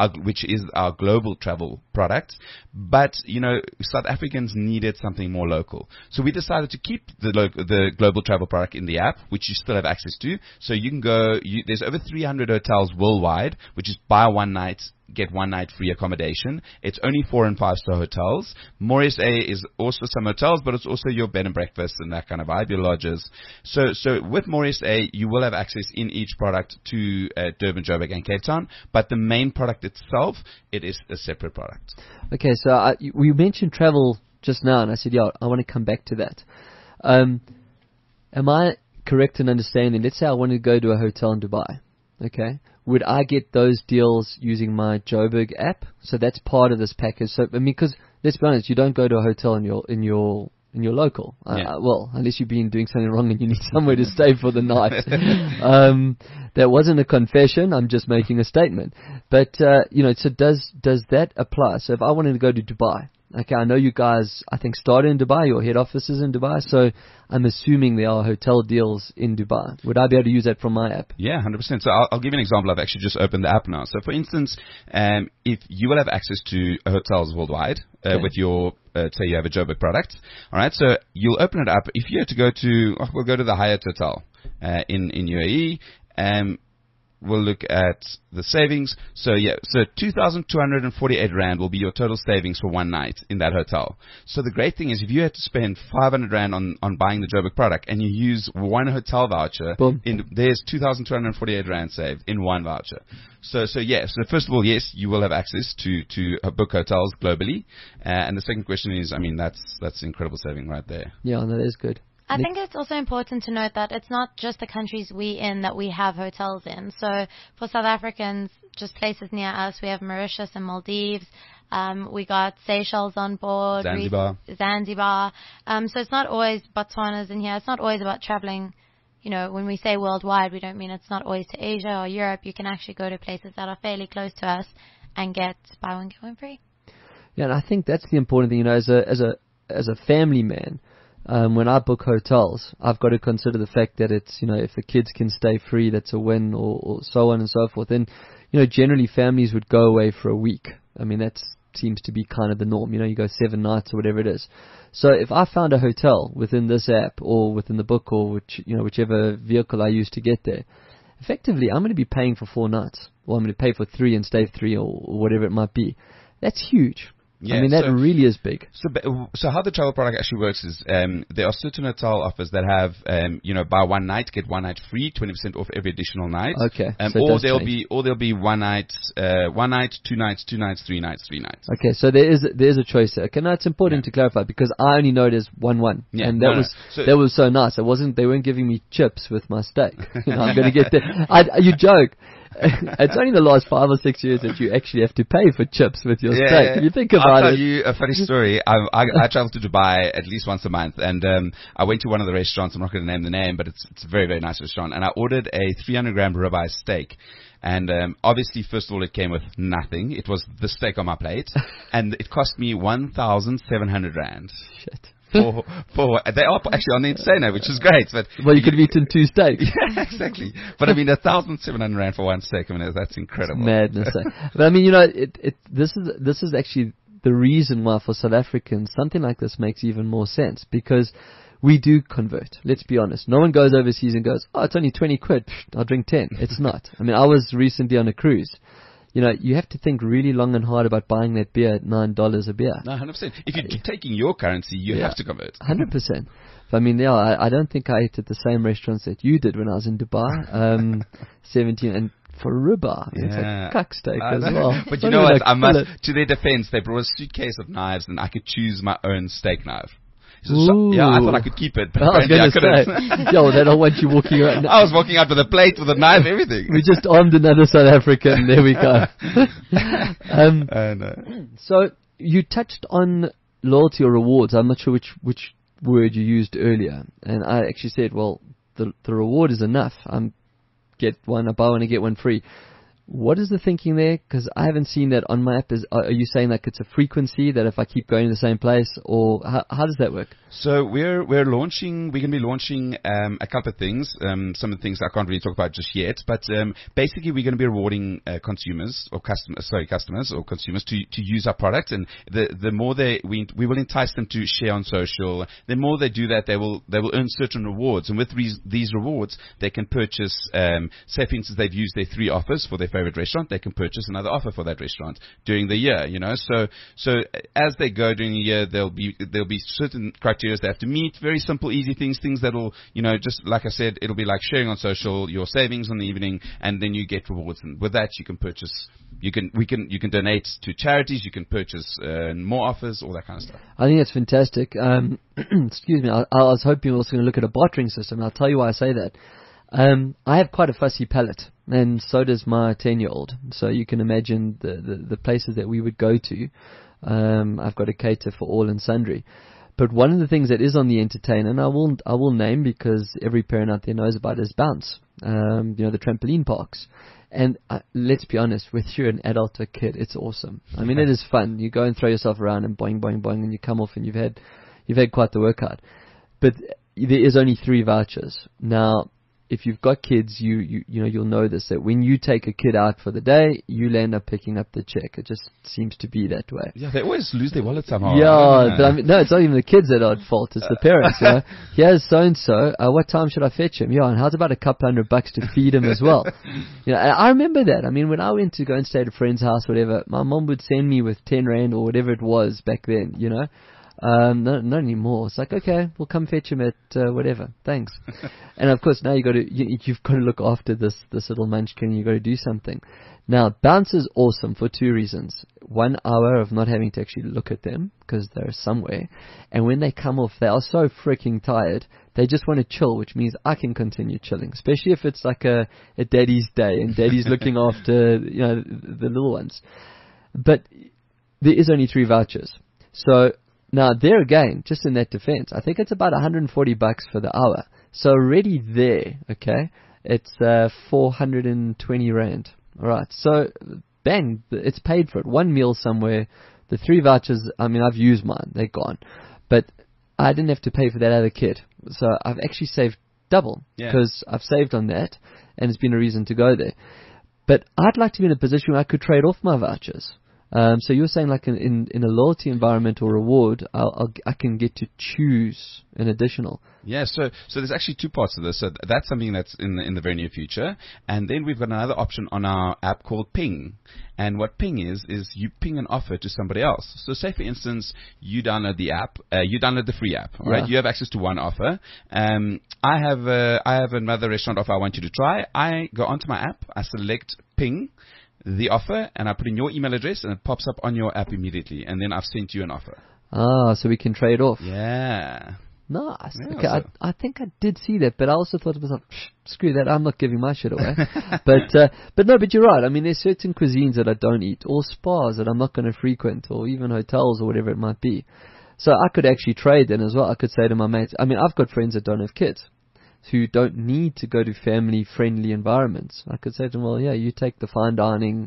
is our global travel product. But South Africans needed something more local, so we decided to keep the global travel product in the app, which you still have access to. So you can go. There's over 300 hotels worldwide, which is buy one night, get 1 night free accommodation. It's only 4- and 5-star hotels. More SA is also some hotels, but it's also your bed and breakfast and that kind of vibe, your lodges. So with More SA, you will have access in each product to Durban, Joburg, and Cape Town. But the main product itself, it is a separate product. Okay, so we mentioned travel just now, and I said, I want to come back to that. Am I correct in understanding? Let's say I want to go to a hotel in Dubai. Okay. Would I get those deals using my Joburg app? So that's part of this package. So because let's be honest, you don't go to a hotel in your local. Yeah. Well, unless you've been doing something wrong and you need somewhere to stay for the night. That wasn't a confession. I'm just making a statement. But so does that apply? So if I wanted to go to Dubai. Okay, I know you guys, I think, started in Dubai. Your head office is in Dubai, so I'm assuming there are hotel deals in Dubai. Would I be able to use that from my app? Yeah, 100%. So I'll give you an example. I've actually just opened the app now. So for instance, if you will have access to hotels worldwide with your, say you have a Joburg product, all right, so you'll open it up. If you had to go to, we'll go to the Hyatt Hotel in UAE, we'll look at the savings. So 2,248 Rand will be your total savings for 1 night in that hotel. So the great thing is if you had to spend 500 Rand on buying the Joburg product and you use 1 hotel voucher, there's 2,248 Rand saved in 1 voucher. So first of all, yes, you will have access to book hotels globally. And the second question is, that's incredible saving right there. Yeah, no, that is good. I think it's also important to note that it's not just the countries we in that we have hotels in. So for South Africans, just places near us, we have Mauritius and Maldives. We got Seychelles on board. Zanzibar. So it's not always Botswana's in here. It's not always about traveling. When we say worldwide, we don't mean it's not always to Asia or Europe. You can actually go to places that are fairly close to us and get buy one, get one free. Yeah, and I think that's the important thing, as a family man. when I book hotels, I've got to consider the fact that it's, if the kids can stay free, that's a win, or so on and so forth. And, generally families would go away for a week. I mean, that seems to be kind of the norm. You go 7 nights or whatever it is. So if I found a hotel within this app or within the book or whichever vehicle I use to get there, effectively I'm going to be paying for 4 nights. Or I'm going to pay for 3 and stay 3 or whatever it might be. That's huge. Yeah, I mean, that really is big. So how the travel product actually works is there are certain hotel offers that have, buy 1 night, get 1 night free, 20% off every additional night. Okay. Or there'll be 1 night, 2 nights, 2 nights, 3 nights, 3 nights. Okay, so there is a choice there. Okay, now it's important to clarify because I only know it as 1-1. Yeah, and that was so nice. They weren't giving me chips with my steak. I'm going to get there. You joke. It's only the last 5 or 6 years that you actually have to pay for chips with your steak. If you think about I'll tell you a funny story. I travel to Dubai at least once a month, and I went to one of the restaurants. I'm not going to name the name, but it's a very, very nice restaurant. And I ordered a 300-gram ribeye steak. And obviously, first of all, it came with nothing. It was the steak on my plate, and it cost me 1,700 rand. Shit. They are actually on the Insano, which is great. But you could have eaten 2 steaks. Yeah, exactly. But I mean, 1,700 rand for 1 steak. I mean, that's incredible. It's madness. But I mean, this is actually the reason why for South Africans something like this makes even more sense, because we do convert. Let's be honest. No one goes overseas and goes, oh, it's only 20 quid. I'll drink 10. It's not. I mean, I was recently on a cruise. You have to think really long and hard about buying that beer at $9 a beer. No, 100%. If you're taking your currency, you have to convert. 100%. I mean, I don't think I ate at the same restaurants that you did when I was in Dubai. 17 and for ribeye, it's a cuck steak as well. But you know what? To their defense, they brought a suitcase of knives, and I could choose my own steak knife. So, I thought I could keep it, but apparently I couldn't. They don't want you walking around. I was walking out with a plate, with a knife, everything. We just armed another South African. There we go. So you touched on loyalty or rewards. I'm not sure which word you used earlier, and I actually said, well, the reward is enough. Get one, I buy one, I get one free. What is the thinking there? Because I haven't seen that on my app. Are you saying like it's a frequency that if I keep going to the same place, or how does that work? So we're going to be launching a couple of things. Some of the things I can't really talk about just yet, but basically we're going to be rewarding customers or consumers to use our product, and the more we will entice them to share on social. The more they do that, they will earn certain rewards, and with these rewards they can purchase. Say for instance they've used their 3 offers for their favorite restaurant, they can purchase another offer for that restaurant during the year. So as they go during the year, there'll be certain criteria they have to meet. Very simple, easy things that'll, just like I said, it'll be like sharing on social, your savings in the evening, and then you get rewards. And with that, you can purchase, you can donate to charities, you can purchase more offers, all that kind of stuff. I think that's fantastic. Excuse me, I was hoping you were also going to look at a bartering system. I'll tell you why I say that. I have quite a fussy palate, and so does my 10-year-old. So you can imagine the places that we would go to. I've got to cater for all and sundry. But one of the things that is on the Entertainer, and I will name because every parent out there knows about it, is Bounce. The trampoline parks. And let's be honest, whether you're an adult or kid, it's awesome. I mean, it is fun. You go and throw yourself around and boing, boing, boing, and you come off and you've had quite the workout. But there is only 3 vouchers. Now, if you've got kids, you'll know this, that when you take a kid out for the day, you'll end up picking up the check. It just seems to be that way. Yeah, they always lose their wallet somehow. Yeah, but no, it's not even the kids that are at fault. It's the parents. Here's so-and-so. What time should I fetch him? Yeah, and how's about $200 to feed him as well? I remember that. I mean, when I went to go and stay at a friend's house, whatever, my mom would send me with 10 Rand or whatever it was back then, not anymore. It's like, okay, we'll come fetch him at whatever. Thanks. And of course, now you've got to look after this little munchkin. You've got to do something. Now, Bounce is awesome for 2 reasons. 1 hour of not having to actually look at them because they're somewhere. And when they come off, they are so freaking tired. They just want to chill, which means I can continue chilling, especially if it's like a daddy's day and daddy's looking after the little ones. But there is only 3 vouchers. So now, there again, just in that defense, I think it's about $140 for the hour. So already there, okay, it's 420 Rand. All right, so bang, it's paid for it. 1 meal somewhere, the 3 vouchers, I mean, I've used mine, they're gone. But I didn't have to pay for that other kit. So I've actually saved double because I've saved on that, and it's been a reason to go there. But I'd like to be in a position where I could trade off my vouchers. So you're saying like in a loyalty environment or reward, I can get to choose an additional. Yeah, so there's actually two parts to this. So that's something that's in the very near future. And then we've got another option on our app called Ping. And what Ping is you ping an offer to somebody else. So say, for instance, you download the app, you download the free app, right? You have access to one offer. I have another restaurant offer I want you to try. I go onto my app, I select Ping, the offer, and I put in your email address, and it pops up on your app immediately, and then I've sent you an offer. So we can trade off. Yeah. Nice. Yeah, okay, so I think I did see that, but I also thought to myself, screw that, I'm not giving my shit away. but you're right. I mean, there's certain cuisines that I don't eat, or spas that I'm not going to frequent, or even hotels or whatever it might be. So I could actually trade then as well. I could say to my mates, I mean, I've got friends that don't have kids, who don't need to go to family-friendly environments. I could say to them, well, yeah, you take the fine dining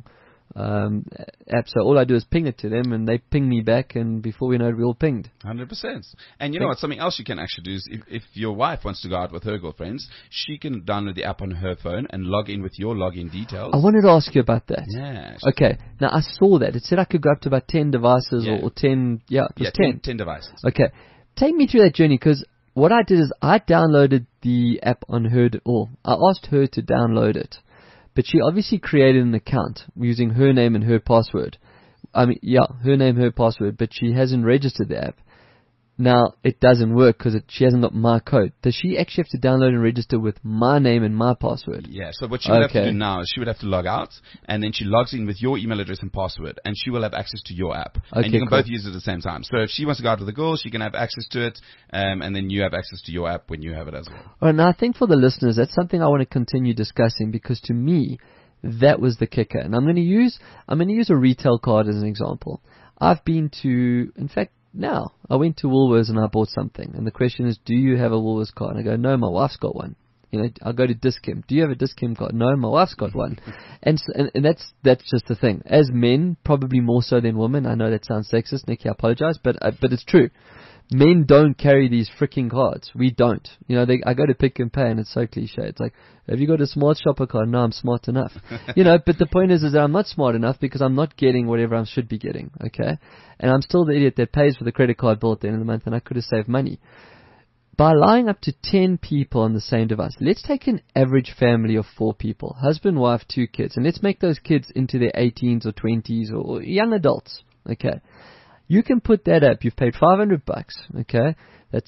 app. So all I do is ping it to them, and they ping me back, and before we know it, we all pinged. 100%. And you know what? Something else you can actually do is if your wife wants to go out with her girlfriends, she can download the app on her phone and log in with your login details. I wanted to ask you about that. Yeah. Okay. Now, I saw that. It said I could go up to about 10 devices or 10. Yeah, it was 10. 10 devices. Okay. Take me through that journey, because what I did is I downloaded the app on her, or I asked her to download it. But she obviously created an account using her name and her password. I mean, yeah, her name, her password, but she hasn't registered the app. Now, it doesn't work because she hasn't got my code. Does she actually have to download and register with my name and my password? Yeah, so what she would have to do now is she would have to log out, and then she logs in with your email address and password, and she will have access to your app. Okay, and you can both use it at the same time. So if she wants to go out with a girl, she can have access to it, and then you have access to your app when you have it as well. All right, now I think for the listeners, that's something I want to continue discussing, because to me, that was the kicker. And I'm going to use a retail card as an example. I've been to, in fact, now I went to Woolworths and I bought something, and the question is, do you have a Woolworths card? And I go, no, my wife's got one. You know, I'll go to Dis-Chem. Do you have a Dis-Chem card? No, my wife's got one. and that's just the thing. As men, probably more so than women. I know that sounds sexist, Nikki. I apologize, but it's true. Men don't carry these freaking cards. We don't. You know, I go to Pick and Pay, and it's so cliche. It's like, have you got a Smart Shopper card? No, I'm smart enough. You know, but the point is that I'm not smart enough because I'm not getting whatever I should be getting, okay? And I'm still the idiot that pays for the credit card bill at the end of the month, and I could have saved money. By allowing up to 10 people on the same device, let's take an average family of 4 people, husband, wife, 2 kids, and let's make those kids into their 18s or 20s or young adults, okay? You can put that up. You've paid $500, okay? That's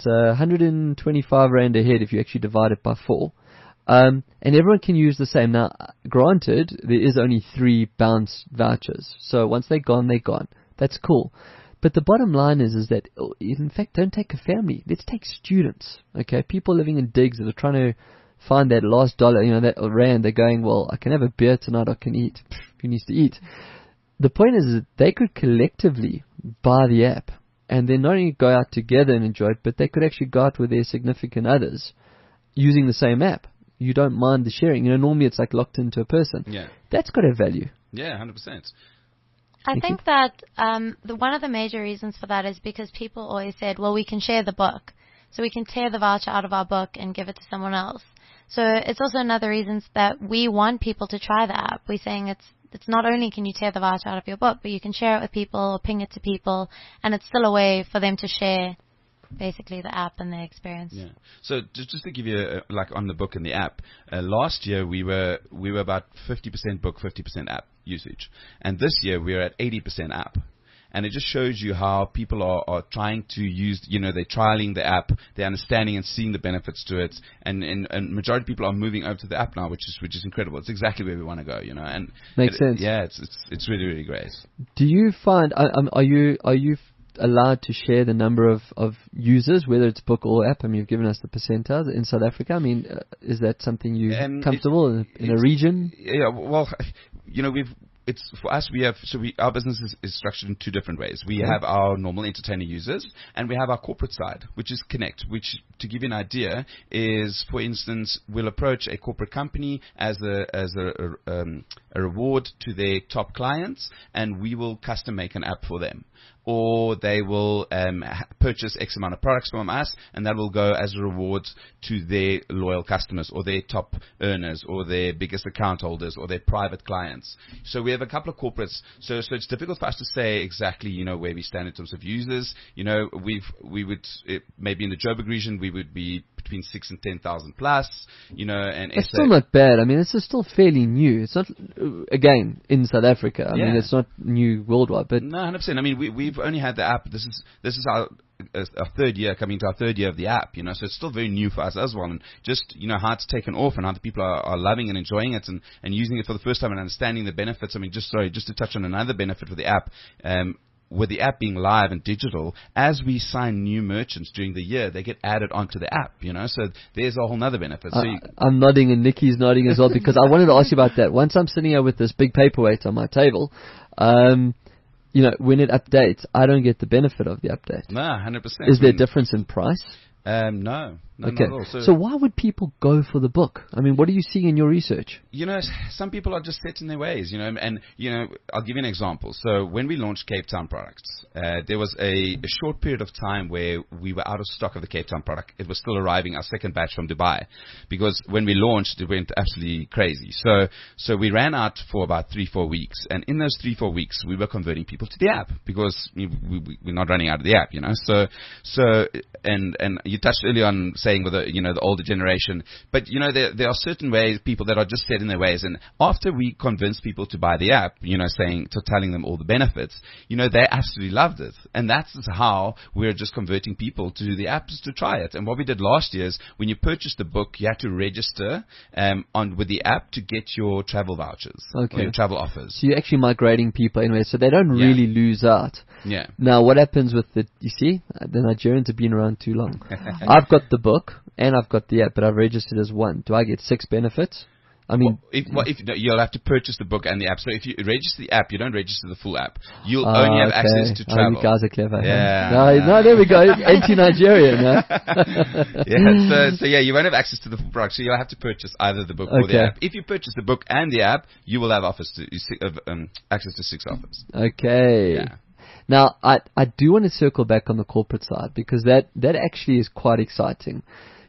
125 Rand a head if you actually divide it by 4. And everyone can use the same. Now, granted, there is only 3 bounce vouchers. So once they're gone, they're gone. That's cool. But the bottom line is that, in fact, don't take a family. Let's take students, okay? People living in digs that are trying to find that last dollar, you know, that Rand. They're going, well, I can have a beer tonight, I can eat. Who needs to eat? The point is that they could collectively buy the app and then not only go out together and enjoy it, but they could actually go out with their significant others using the same app. You don't mind the sharing. You know, normally it's like locked into a person. Yeah. That's got a value. Yeah, 100%. I think that one of the major reasons for that is because people always said, well, we can share the book. So we can tear the voucher out of our book and give it to someone else. So it's also another reason that we want people to try the app. We're saying it's not only can you tear the voucher out of your book, but you can share it with people or ping it to people, and it's still a way for them to share basically the app and their experience. Yeah. So just to give you like on the book and the app, last year we were about 50% book, 50% app usage, and this year we're at 80% app. And it just shows you how people are trying to use, you know, they're trialing the app, they're understanding and seeing the benefits to it, and majority of people are moving over to the app now, which is incredible. It's exactly where we want to go, you know. And makes sense. Yeah, it's really, really great. Do you find are you allowed to share the number of users, whether it's book or app? I mean, you've given us the percentiles in South Africa. I mean, is that something you're comfortable in a region? Yeah, well, you know, it's for us. Our business is structured in 2 different ways. We have our normal entertainer users, and we have our corporate side, which is Connect. Which, to give you an idea, is, for instance, we'll approach a corporate company as a reward to their top clients, and we will custom make an app for them. or they will purchase X amount of products from us, and that will go as a reward to their loyal customers or their top earners or their biggest account holders or their private clients. So we have a couple of corporates. So it's difficult for us to say exactly, where we stand in terms of users. We would maybe in the Joburg region we would be between 6 and 10,000 plus. And it's still not bad. I mean, it's still fairly new. It's not again in South Africa. I mean, it's not new worldwide, but no, 100%. I mean, we've only had the app. This is our third year, coming to our third year of the app, so it's still very new for us as well, and just, how it's taken off and how the people are loving and enjoying it and using it for the first time and understanding the benefits. I mean, just to touch on another benefit with the app, with the app being live and digital, as we sign new merchants during the year, they get added onto the app, so there's a whole nother benefit. So I'm nodding and Nikki's nodding as well, because I wanted to ask you about that. Once I'm sitting here with this big paperweight on my table, when it updates, I don't get the benefit of the update. No, 100%. Is there a difference in price? No, okay. Not at all. So why would people go for the book? I mean, what are you seeing in your research? Some people are just set in their ways, and I'll give you an example. So when we launched Cape Town products, there was a short period of time where we were out of stock of the Cape Town product. It was still arriving, our second batch from Dubai, because when we launched, it went absolutely crazy. So we ran out for about 3-4 weeks, and in those 3-4 weeks, we were converting people to the app because we're not running out of the app, and you touched earlier on saying with the older generation, but there are certain ways, people that are just set in their ways, and after we convinced people to buy the app, telling them all the benefits, they absolutely loved it, and that's how we're just converting people to the app just to try it. And what we did last year is, when you purchased the book, you had to register with the app to get your travel vouchers or your travel offers. So you're actually migrating people anyway, so they don't really lose out. Yeah. Now, what happens with the Nigerians have been around too long. I've got the book and I've got the app, but I've registered as one. Do I get 6 benefits? I mean, you'll have to purchase the book and the app. So if you register the app, you don't register the full app. You'll only have access to travel. You guys are clever. Yeah. No, there we go. Anti-Nigeria, no? You won't have access to the full product. So you'll have to purchase either the book or the app. If you purchase the book and the app, you will have access to 6 offers. Okay. Yeah. Now, I do want to circle back on the corporate side, because that actually is quite exciting.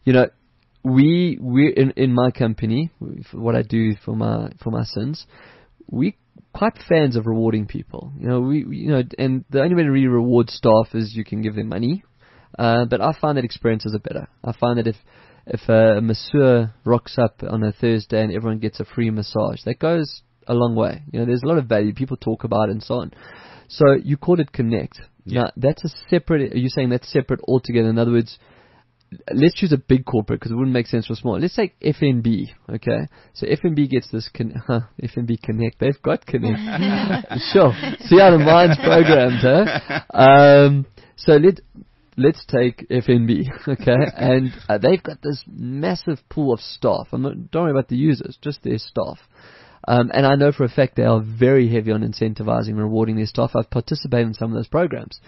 We in my company, what I do for my sons, we quite fans of rewarding people. And the only way to really reward staff is you can give them money. But I find that experiences are better. I find that if a masseur rocks up on a Thursday and everyone gets a free massage, that goes a long way. There's a lot of value. People talk about it and so on. So you called it Connect. Yeah. Now, that's a separate, are you saying that's separate altogether? In other words, let's choose a big corporate because it wouldn't make sense for small. Let's take FNB, okay? So FNB gets this, FNB Connect. They've got Connect. Sure. See how the mind's programmed, huh? So let's take FNB, okay? And they've got this massive pool of staff. Don't worry about the users, just their staff. And I know for a fact they are very heavy on incentivizing and rewarding their staff. I've participated in some of those programs.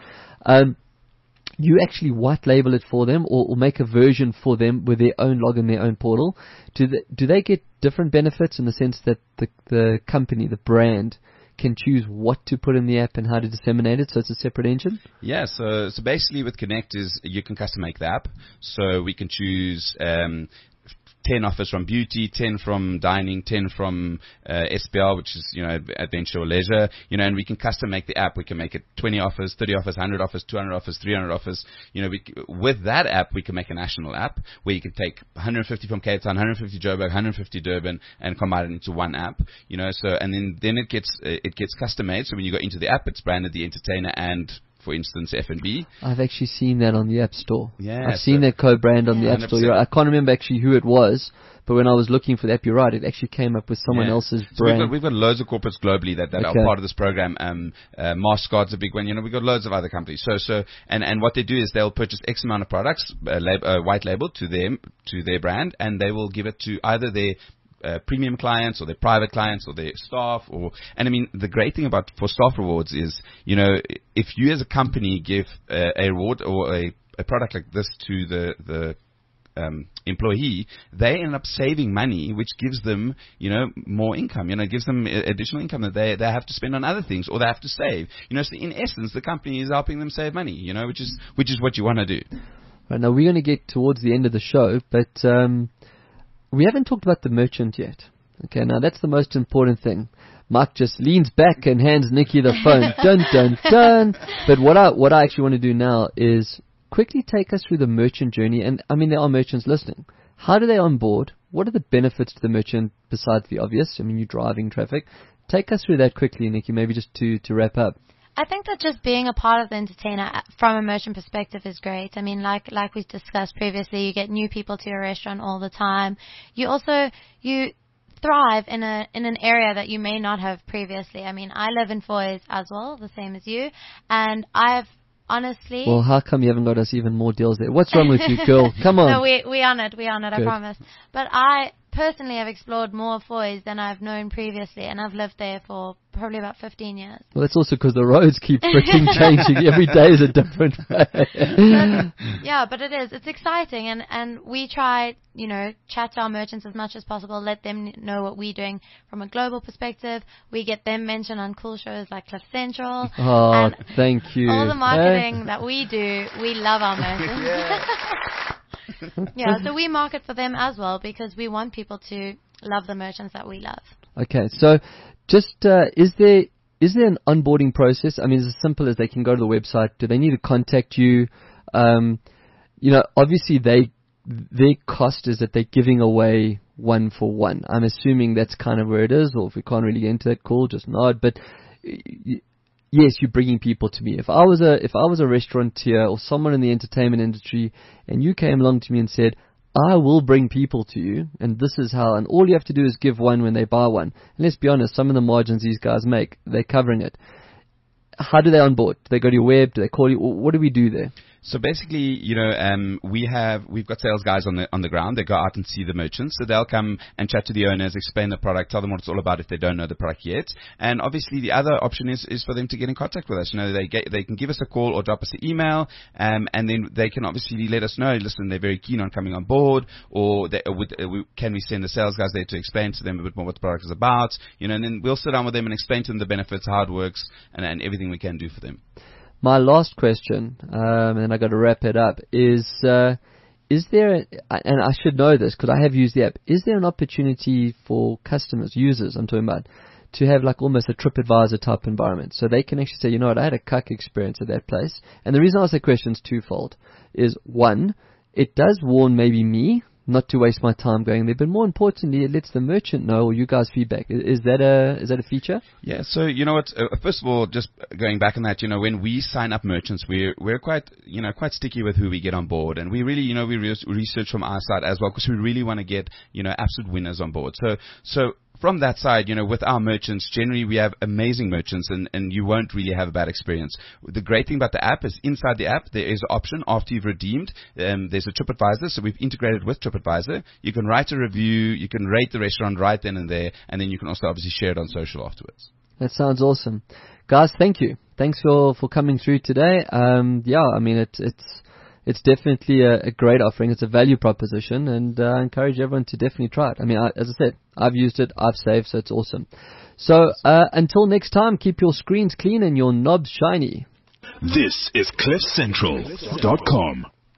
You actually white label it for them or make a version for them with their own login, their own portal. Do they get different benefits in the sense that the company, the brand, can choose what to put in the app and how to disseminate it, so it's a separate engine? Yeah, so basically with Connect is you can custom make the app. So we can choose 10 offers from beauty, 10 from dining, 10 from SPL, which is, adventure or leisure, and we can custom make the app. We can make it 20 offers, 30 offers, 100 offers, 200 offers, 300 offers. With that app, we can make a national app where you can take 150 from Cape Town, 150 Joburg, 150 Durban, and combine it into one app, and then it gets custom made. So when you go into the app, it's branded The Entertainer and, for instance, FNB. I've actually seen that on the App Store. Yeah, I've seen that co-brand on the App 100%. Store. I can't remember actually who it was, but when I was looking for the app, you're right, it actually came up with someone else's brand. So we've got loads of corporates globally that are part of this program. Mastercard's a big one. We've got loads of other companies. And what they do is they'll purchase X amount of products, white label to their brand, and they will give it to either their premium clients or their private clients or their staff, and I mean the great thing for staff rewards is, if you as a company give a reward or a product like this to the employee, they end up saving money, which gives them, more income. Gives them additional income that they have to spend on other things, or they have to save. So in essence, the company is helping them save money. Which is what you want to do. Right, now we're going to get towards the end of the show, but we haven't talked about the merchant yet. Okay, now that's the most important thing. Mark just leans back and hands Nikki the phone. Dun, dun, dun. But what I actually want to do now is quickly take us through the merchant journey. And, I mean, there are merchants listening. How do they onboard? What are the benefits to the merchant besides the obvious? I mean, you're driving traffic. Take us through that quickly, Nikki, maybe just to wrap up. I think that just being a part of the entertainer from a merchant perspective is great. I mean, like we discussed previously, you get new people to your restaurant all the time. You thrive in an area that you may not have previously. I mean, I live in Foy's as well, the same as you, and I've honestly... Well, how come you haven't got us even more deals there? What's wrong with you, girl? Come on. No, we on it, I promise. But I personally have explored more of Foy's than I've known previously, and I've lived there for probably about 15 years. Well, that's also because the roads keep freaking changing. Every day is a different way. Yeah, but it is. It's exciting, and we try, chat to our merchants as much as possible, let them know what we're doing from a global perspective. We get them mentioned on cool shows like Cliff Central. Oh, thank you. All the marketing that we do, we love our merchants. Yeah, so we market for them as well because we want people to love the merchants that we love. Okay, so just is there an onboarding process? I mean, it's as simple as they can go to the website. Do they need to contact you? Obviously their cost is that they're giving away 1-for-1. I'm assuming that's kind of where it is, or if we can't really get into that, cool, just nod. But yes, you're bringing people to me. If I was a restaurateur or someone in the entertainment industry, and you came along to me and said, I will bring people to you, and this is how, and all you have to do is give one when they buy one. And let's be honest, some of the margins these guys make, they're covering it. How do they onboard? Do they go to your web? Do they call you? What do we do there? So basically, we've got sales guys on the ground. They go out and see the merchants. So they'll come and chat to the owners, explain the product, tell them what it's all about if they don't know the product yet. And obviously the other option is for them to get in contact with us. They can give us a call or drop us an email, and then they can obviously let us know, listen, they're very keen on coming on board, or can we send the sales guys there to explain to them a bit more what the product is about, and then we'll sit down with them and explain to them the benefits, how it works, and everything we can do for them. My last question, and I got to wrap it up, is there, and I should know this because I have used the app, is there an opportunity for customers, users I'm talking about, to have like almost a TripAdvisor type environment? So they can actually say, I had a cuck experience at that place. And the reason I ask that question is twofold. Is one, it does warn maybe me not to waste my time going there, but more importantly, it lets the merchant know, or you guys feedback. Is that a feature? Yeah. So you know what? First of all, just going back on that, when we sign up merchants, we're quite sticky with who we get on board, and we really we research from our side as well because we really want to get absolute winners on board. So from that side, with our merchants, generally we have amazing merchants, and you won't really have a bad experience. The great thing about the app is inside the app there is an option after you've redeemed. There's a TripAdvisor, so we've integrated with TripAdvisor. You can write a review, you can rate the restaurant right then and there, and then you can also obviously share it on social afterwards. That sounds awesome. Guys, thank you. Thanks for coming through today. I mean, it's definitely a great offering. It's a value proposition, and I encourage everyone to definitely try it. I mean, as I said, I've used it, I've saved, so it's awesome. So until next time, keep your screens clean and your knobs shiny. This is CliffCentral.com.